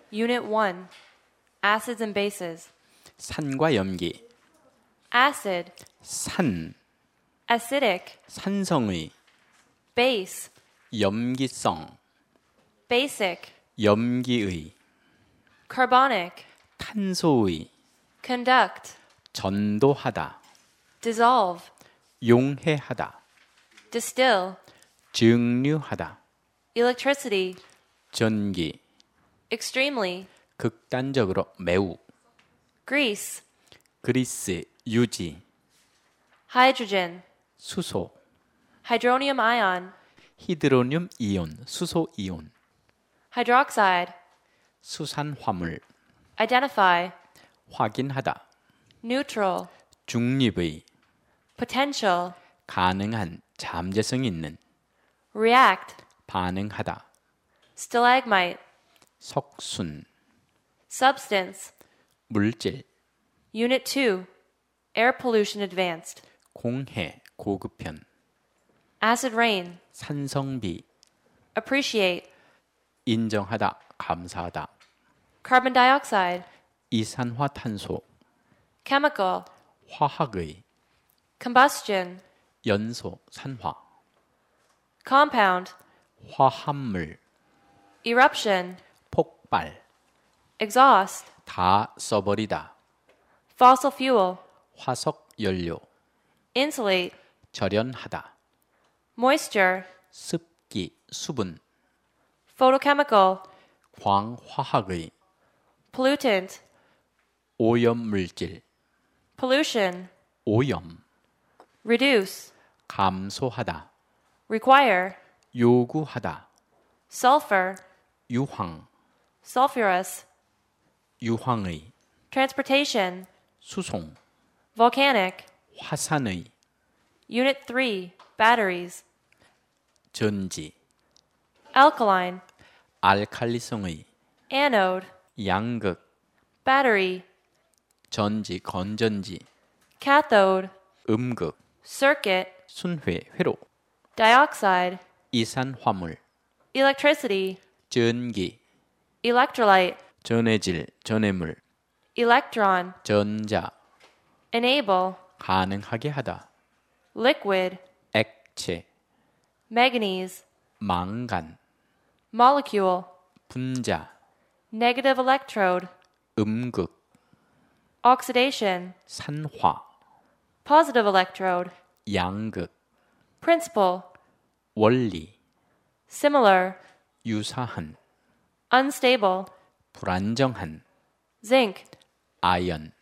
Unit 1. Acids and bases. 산과 염기. Acid, 산, acidic, 산성의. base, 염기성, basic, 염기의. carbonic, 탄소의. conduct, 전도하다. dissolve, 용해하다. distill, 증류하다. electricity, 전기. extremely, 극단적으로 매우. grease, 그리스, 유지. hydrogen, 수소. hydronium ion, 히드로늄 이온, 수소 이온. hydroxide, 수산화물. identify, 확인하다. neutral, 중립의. potential, 가능한, 잠재성 있는. react, 반응하다. stalagmite, 석순. substance, 물질. Unit 2. Air pollution advanced. 공해, 고급현. Acid rain, 산성비. appreciate, 인정하다, 감사하다. carbon dioxide, 이산화탄소. chemical, 화학의. combustion, 연소, 산화. compound, 화합물. eruption, 폭발. exhaust, 다 써버리다. fossil fuel, 화석 연료. insulate, 절연하다. moisture, 습기, 수분. photochemical, 광화학의. pollutant, 오염물질. pollution, 오염. reduce, 감소하다. require, 요구하다. sulfur, 유황. sulfurous, 유황의. transportation, 수송. volcanic, 화산의. Unit 3. Batteries, 전지. alkaline, 알칼리성의. anode, 양극. battery, 전지, 건전지. cathode, 음극. circuit, 순회, 회로. dioxide, 이산화물. electricity, 전기. electrolyte, 전해질, 전해물. electron, 전자. enable, 가능하게 하다. liquid, 액체. manganese, 망간. molecule, 분자. negative electrode, 음극. oxidation, 산화. positive electrode, 양극. principle, 원리. similar, 유사한. unstable, 불안정한. zinc, 아연.